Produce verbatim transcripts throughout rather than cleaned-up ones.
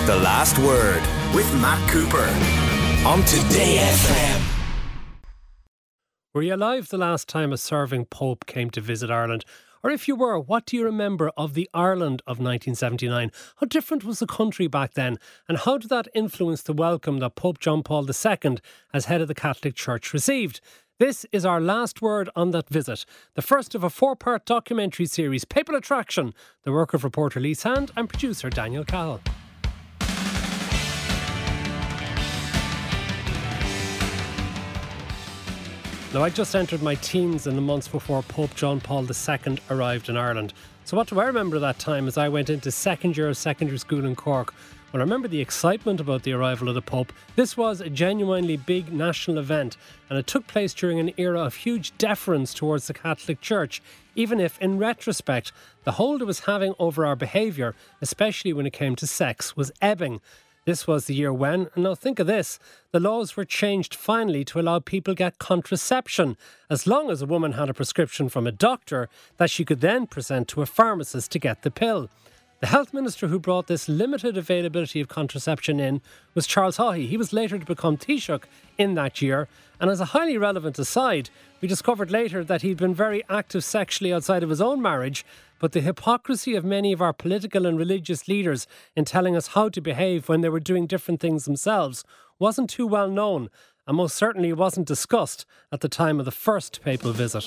The Last Word with Matt Cooper on Today F M. Were you alive the last time a serving Pope came to visit Ireland? Or if you were, what do you remember of the Ireland of nineteen seventy-nine? How different was the country back then? And how did that influence the welcome that Pope John Paul the Second, as head of the Catholic Church, received? This is our last word on that visit, the first of a four-part documentary series, Papal Attraction, the work of reporter Lee Sand and producer Daniel Cahill. Now, I just entered my teens in the months before Pope John Paul the Second arrived in Ireland. So what do I remember that time as I went into second year of secondary school in Cork? Well, I remember the excitement about the arrival of the Pope. This was a genuinely big national event, and it took place during an era of huge deference towards the Catholic Church, even if, in retrospect, the hold it was having over our behaviour, especially when it came to sex, was ebbing. This was the year when, and now think of this, the laws were changed finally to allow people get contraception, as long as a woman had a prescription from a doctor that she could then present to a pharmacist to get the pill. The health minister who brought this limited availability of contraception in was Charles Haughey. He was later to become Taoiseach in that year, and as a highly relevant aside, we discovered later that he'd been very active sexually outside of his own marriage, but the hypocrisy of many of our political and religious leaders in telling us how to behave when they were doing different things themselves wasn't too well known, and most certainly wasn't discussed at the time of the first papal visit.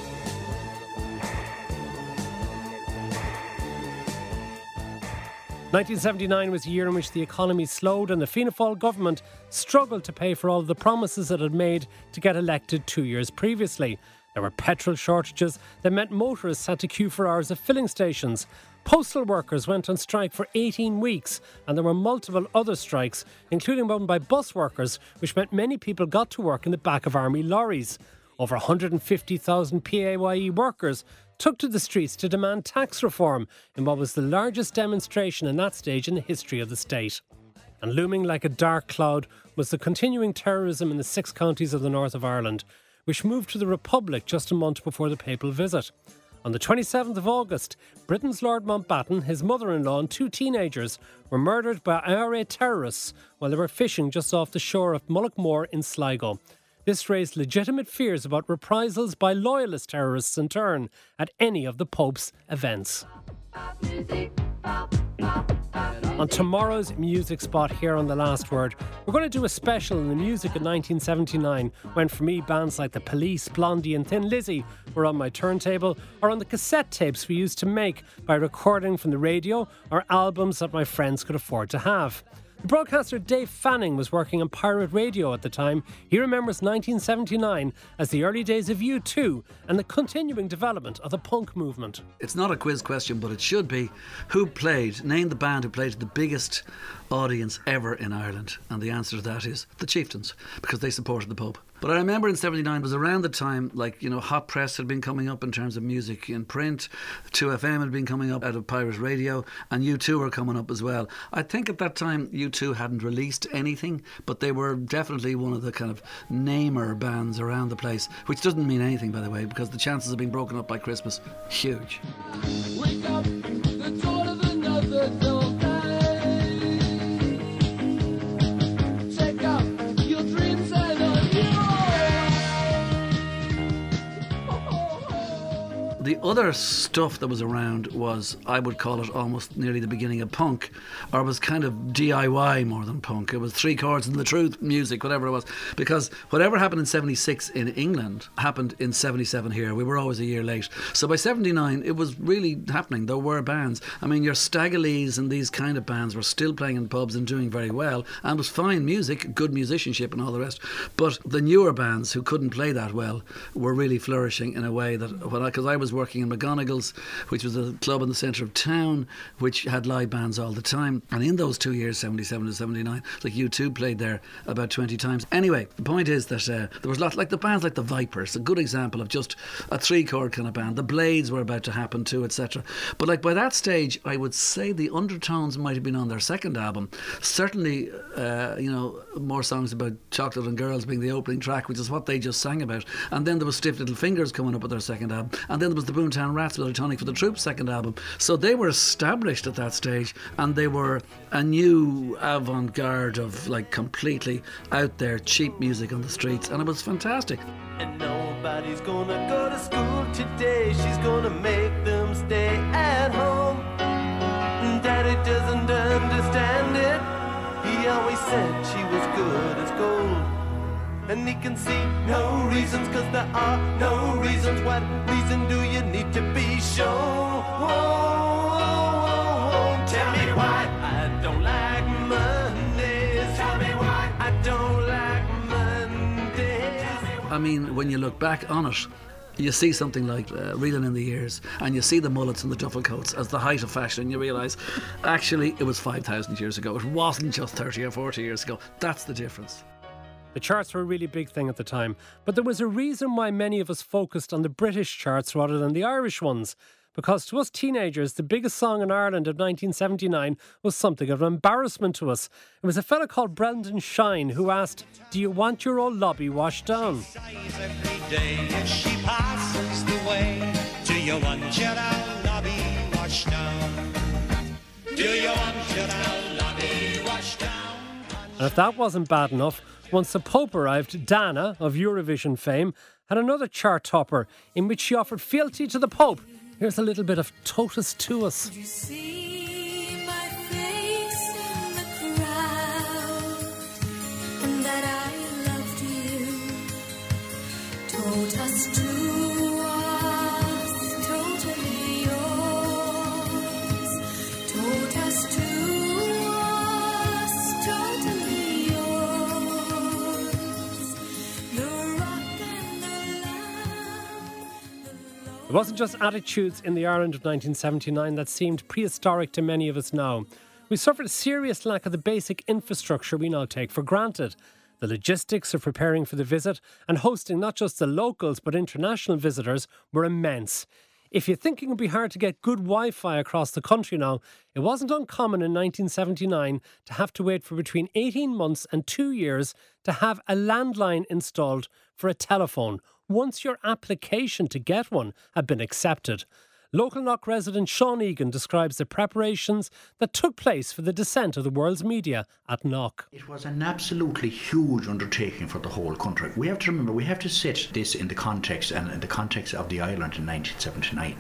nineteen seventy-nine was a year in which the economy slowed and the Fianna Fáil government struggled to pay for all of the promises it had made to get elected two years previously. There were petrol shortages that meant motorists had to queue for hours at filling stations. Postal workers went on strike for eighteen weeks, and there were multiple other strikes, including one by bus workers, which meant many people got to work in the back of army lorries. Over one hundred fifty thousand P A Y E workers took to the streets to demand tax reform in what was the largest demonstration in that stage in the history of the state. And looming like a dark cloud was the continuing terrorism in the six counties of the north of Ireland, which moved to the Republic just a month before the papal visit. On the twenty-seventh of August, Britain's Lord Mountbatten, his mother-in-law and two teenagers were murdered by I R A terrorists while they were fishing just off the shore of Mullaghmore in Sligo. This raised legitimate fears about reprisals by loyalist terrorists in turn at any of the Pope's events. On tomorrow's music spot here on The Last Word, we're going to do a special on the music of nineteen seventy-nine, when for me bands like The Police, Blondie and Thin Lizzy were on my turntable, or on the cassette tapes we used to make by recording from the radio, or albums that my friends could afford to have. The broadcaster Dave Fanning was working on pirate radio at the time. He remembers nineteen seventy-nine as the early days of U two and the continuing development of the punk movement. It's not a quiz question, but it should be. Who played, name the band who played to the biggest audience ever in Ireland? And the answer to that is the Chieftains, because they supported the Pope. But I remember in seventy-nine, it was around the time, like, you know, hot press had been coming up in terms of music in print, two F M had been coming up out of pirate radio, and U two were coming up as well. I think at that time U two hadn't released anything, but they were definitely one of the kind of namer bands around the place, which doesn't mean anything, by the way, because the chances of being broken up by Christmas, huge. Wake up, the dawn of another dawn. The other stuff that was around was, I would call it almost nearly the beginning of punk, or was kind of D I Y more than punk. It was three chords and the truth music, whatever it was. Because whatever happened in seventy-six in England happened in seventy-seven here. We were always a year late. So by seventy-nine, it was really happening. There were bands. I mean, your Staggerleys and these kind of bands were still playing in pubs and doing very well, and was fine music, good musicianship and all the rest. But the newer bands who couldn't play that well were really flourishing in a way that, because I, I was working in McGonagall's, which was a club in the centre of town, which had live bands all the time. And in those two years, seventy-seven to seventy-nine, like U two played there about twenty times. Anyway, the point is that uh, there was a lot, like the bands like the Vipers, a good example of just a three-chord kind of band. The Blades were about to happen too, et cetera. But like by that stage, I would say the Undertones might have been on their second album. Certainly, uh, you know, more songs about chocolate and girls being the opening track, which is what they just sang about. And then there was Stiff Little Fingers coming up with their second album. And then there was the Boomtown Rats with Tonic for the Troops' second album. So they were established at that stage, and they were a new avant-garde of like completely out there cheap music on the streets, and it was fantastic. And nobody's gonna go to school today. She's gonna make them stay at home. Daddy doesn't understand it. He always said she was good as gold. And he can see no reasons, cause there are no reasons. What reason do you need to be shown? Whoa, whoa, whoa, whoa. Tell me why I don't like Mondays. Tell me why I don't like Mondays. I mean, when you look back on it, you see something like uh, Reeling in the Years, and you see the mullets and the duffel coats as the height of fashion, and you realise actually it was five thousand years ago. It wasn't just thirty or forty years ago. That's the difference. The charts were a really big thing at the time, but there was a reason why many of us focused on the British charts rather than the Irish ones. Because to us teenagers, the biggest song in Ireland of nineteen seventy-nine was something of an embarrassment to us. It was a fella called Brendan Shine who asked, "Do you want your old lobby washed down?" Every day if she passes the way, do you want your old lobby washed down? Do you want your old lobby washed down? And if that wasn't bad enough, once the Pope arrived, Dana, of Eurovision fame, had another chart topper in which she offered fealty to the Pope. Here's a little bit of Totus Tuus. You see my face in the crowd, and that I loved you. Totus Tuus, totally yours. Totus Tuus, totally yours. The rock and the lamb, the It wasn't just attitudes in the Ireland of nineteen seventy-nine that seemed prehistoric to many of us now. We suffered a serious lack of the basic infrastructure we now take for granted. The logistics of preparing for the visit and hosting not just the locals but international visitors were immense. If you think it would be hard to get good Wi-Fi across the country now, it wasn't uncommon in nineteen seventy-nine to have to wait for between eighteen months and two years to have a landline installed for a telephone, once your application to get one had been accepted. Local Knock resident Sean Egan describes the preparations that took place for the descent of the world's media at Knock. It was an absolutely huge undertaking for the whole country. We have to remember, we have to set this in the context and in the context of the island in nineteen seventy-nine.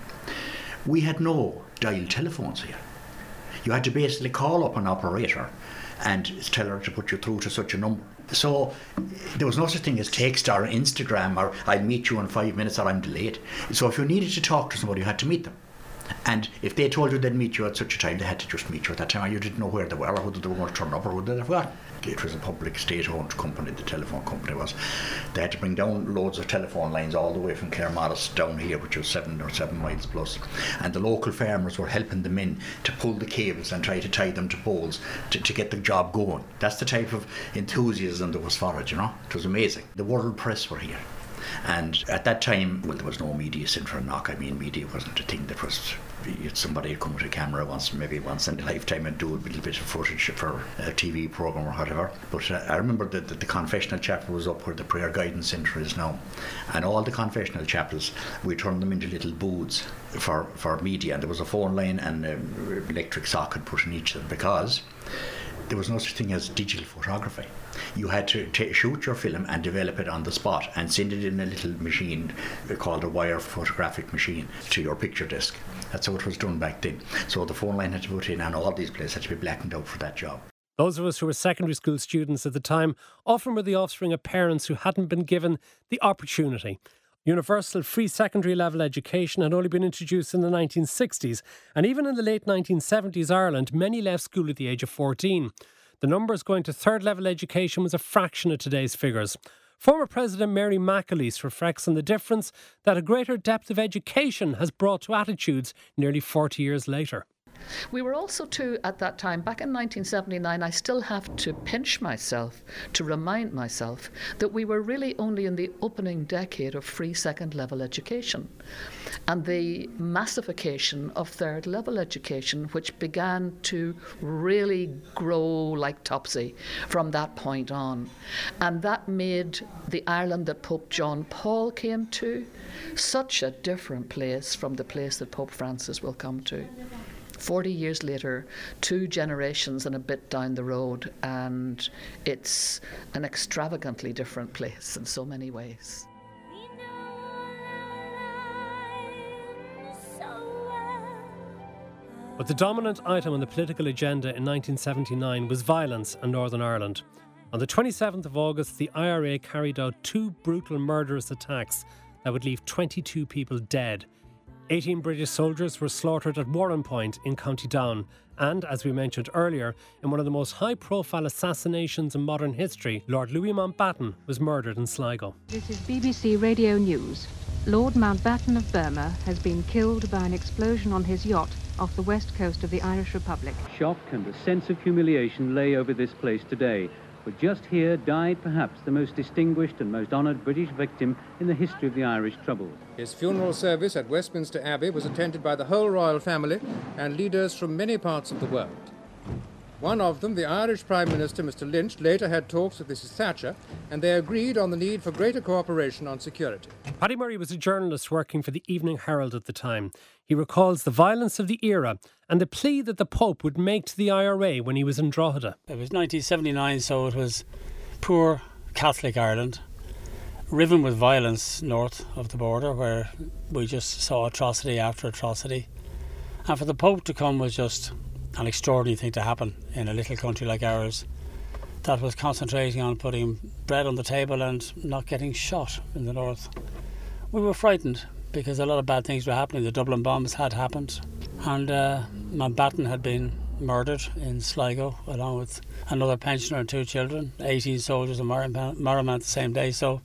We had no dial telephones here. You had to basically call up an operator and tell her to put you through to such a number. So there was no such thing as text or Instagram or I'll meet you in five minutes or I'm delayed. So if you needed to talk to somebody, you had to meet them. And if they told you they'd meet you at such a time, they had to just meet you at that time, or you didn't know where they were or whether they were going to turn up or whether they'd forgotten. It was a public state-owned company, the telephone company was. They had to bring down loads of telephone lines all the way from Claremorris down here, which was seven or seven miles plus. And the local farmers were helping them in to pull the cables and try to tie them to poles to, to get the job going. That's the type of enthusiasm that was for it, you know. It was amazing. The world press were here. And at that time, well, there was no media centre in Knock. I mean, media wasn't a thing that was... Somebody would come with a camera once, maybe once in a lifetime, and do a little bit of footage for a T V programme or whatever. But uh, I remember that the, the confessional chapel was up where the prayer guidance centre is now. And all the confessional chapels, we turned them into little booths for, for media. And there was a phone line and an electric socket put in each of them, because there was no such thing as digital photography. You had to t- shoot your film and develop it on the spot and send it in a little machine called a wire photographic machine to your picture disc. That's how it was done back then. So the phone line had to be put in, and all these places had to be blackened out for that job. Those of us who were secondary school students at the time often were the offspring of parents who hadn't been given the opportunity. Universal free secondary level education had only been introduced in the nineteen sixties, and even in the late nineteen seventies Ireland, many left school at the age of fourteen. The numbers going to third level education was a fraction of today's figures. Former President Mary McAleese reflects on the difference that a greater depth of education has brought to attitudes nearly forty years later. We were also too, at that time, back in nineteen seventy-nine, I still have to pinch myself to remind myself that we were really only in the opening decade of free second level education and the massification of third level education, which began to really grow like topsy from that point on. And that made the Ireland that Pope John Paul came to such a different place from the place that Pope Francis will come to. Forty years later, two generations and a bit down the road, and it's an extravagantly different place in so many ways. But the dominant item on the political agenda in nineteen seventy-nine was violence in Northern Ireland. On the twenty-seventh of August, the I R A carried out two brutal murderous attacks that would leave twenty-two people dead. eighteen British soldiers were slaughtered at Warrenpoint in County Down, and, as we mentioned earlier, in one of the most high-profile assassinations in modern history, Lord Louis Mountbatten was murdered in Sligo. This is B B C Radio News. Lord Mountbatten of Burma has been killed by an explosion on his yacht off the west coast of the Irish Republic. Shock and a sense of humiliation lay over this place today. But just here died perhaps the most distinguished and most honoured British victim in the history of the Irish Troubles. His funeral service at Westminster Abbey was attended by the whole royal family and leaders from many parts of the world. One of them, the Irish Prime Minister, Mister Lynch, later had talks with Missus Thatcher, and they agreed on the need for greater cooperation on security. Paddy Murray was a journalist working for the Evening Herald at the time. He recalls the violence of the era and the plea that the Pope would make to the I R A when he was in Drogheda. It was nineteen seventy-nine, so it was poor Catholic Ireland, riven with violence north of the border, where we just saw atrocity after atrocity. And for the Pope to come was just an extraordinary thing to happen in a little country like ours that was concentrating on putting bread on the table and not getting shot in the north. We were frightened because a lot of bad things were happening. The Dublin bombs had happened, and uh, Mountbatten had been murdered in Sligo along with another pensioner and two children, eighteen soldiers in Marymount the same day. So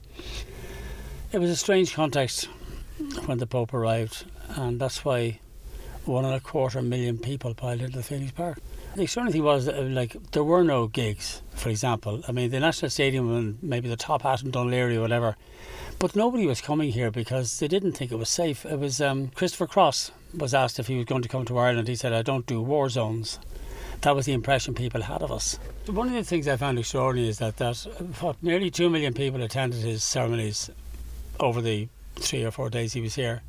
it was a strange context when the Pope arrived, and that's why one and a quarter million people piled into Phoenix Park. The extraordinary thing was that, like, there were no gigs, for example. I mean, the National Stadium and maybe the Top Hat in Dunleary or whatever, but nobody was coming here because they didn't think it was safe. It was um, Christopher Cross was asked if he was going to come to Ireland. He said, "I don't do war zones." That was the impression people had of us. One of the things I found extraordinary is that, that what, nearly two million people attended his ceremonies over the three or four days he was here.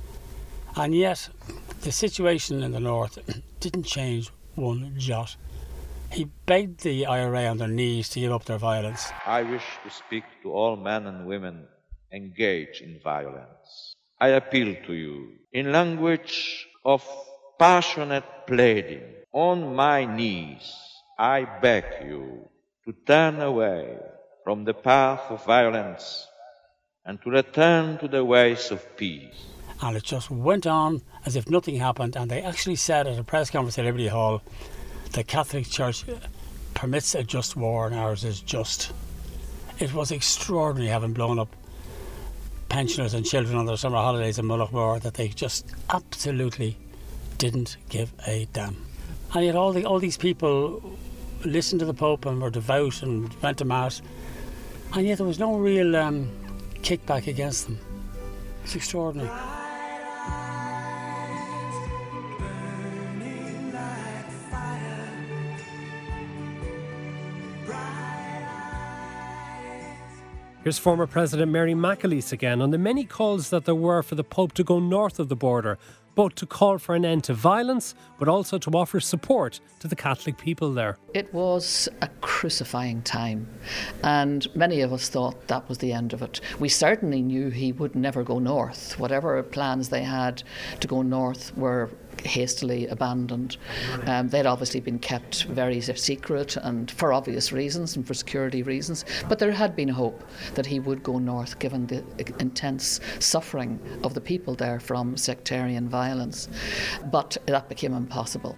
And yet, the situation in the north didn't change one jot. He begged the I R A on their knees to give up their violence. I wish to speak to all men and women engaged in violence. I appeal to you in language of passionate pleading. On my knees, I beg you to turn away from the path of violence and to return to the ways of peace. And it just went on as if nothing happened, and they actually said at a press conference at Liberty Hall, the Catholic Church permits a just war and ours is just. It was extraordinary having blown up pensioners and children on their summer holidays in Mullaghmore that they just absolutely didn't give a damn. And yet all the all these people listened to the Pope and were devout and went to Mass, and yet there was no real um, kickback against them. It's extraordinary. Here's former President Mary McAleese again on the many calls that there were for the Pope to go north of the border, both to call for an end to violence, but also to offer support to the Catholic people there. It was a crucifying time, and many of us thought that was the end of it. We certainly knew he would never go north. Whatever plans they had to go north were hastily abandoned. Um, they'd obviously been kept very secret, and for obvious reasons and for security reasons, but there had been hope that he would go north given the intense suffering of the people there from sectarian violence. But that became impossible.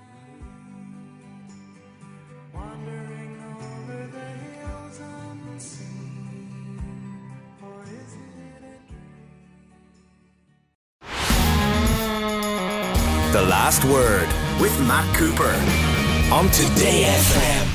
The Last Word with Matt Cooper on Today F M.